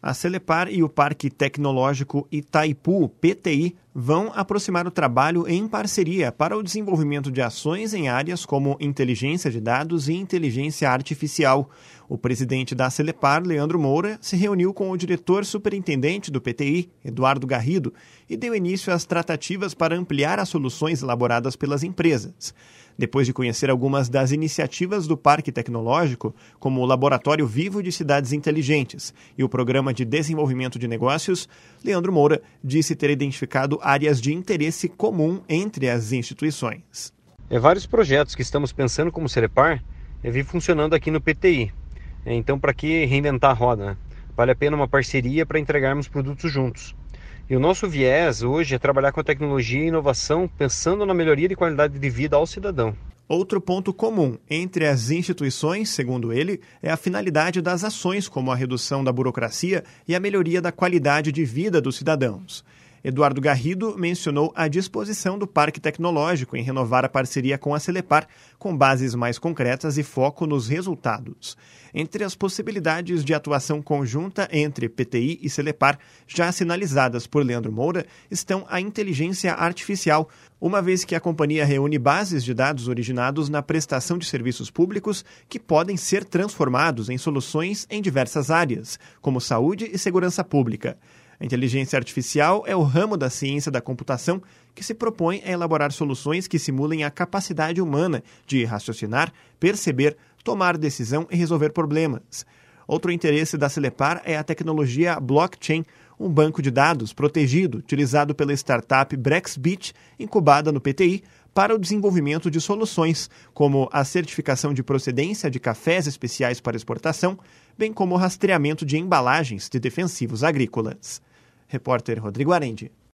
A Celepar e o Parque Tecnológico Itaipu, PTI, vão aproximar o trabalho em parceria para o desenvolvimento de ações em áreas como inteligência de dados e inteligência artificial. O presidente da Celepar, Leandro Moura, se reuniu com o diretor superintendente do PTI, Eduardo Garrido, e deu início às tratativas para ampliar as soluções elaboradas pelas empresas. Depois de conhecer algumas das iniciativas do Parque Tecnológico, como o Laboratório Vivo de Cidades Inteligentes e o Programa de Desenvolvimento de Negócios, Leandro Moura disse ter identificado áreas de interesse comum entre as instituições. Vários projetos que estamos pensando como Celepar vêm funcionando aqui no PTI. Então, para que reinventar a roda, né? Vale a pena uma parceria para entregarmos produtos juntos. E o nosso viés hoje é trabalhar com a tecnologia e inovação, pensando na melhoria de qualidade de vida ao cidadão. Outro ponto comum entre as instituições, segundo ele, é a finalidade das ações, como a redução da burocracia e a melhoria da qualidade de vida dos cidadãos. Eduardo Garrido mencionou a disposição do Parque Tecnológico em renovar a parceria com a Celepar, com bases mais concretas e foco nos resultados. Entre as possibilidades de atuação conjunta entre PTI e Celepar, já sinalizadas por Leandro Moura, estão a inteligência artificial, uma vez que a companhia reúne bases de dados originados na prestação de serviços públicos que podem ser transformados em soluções em diversas áreas, como saúde e segurança pública. A inteligência artificial é o ramo da ciência da computação que se propõe a elaborar soluções que simulem a capacidade humana de raciocinar, perceber, tomar decisão e resolver problemas. Outro interesse da Celepar é a tecnologia blockchain, um banco de dados protegido utilizado pela startup Brexbit, incubada no PTI, para o desenvolvimento de soluções, como a certificação de procedência de cafés especiais para exportação, bem como o rastreamento de embalagens de defensivos agrícolas. Repórter Rodrigo Arendi.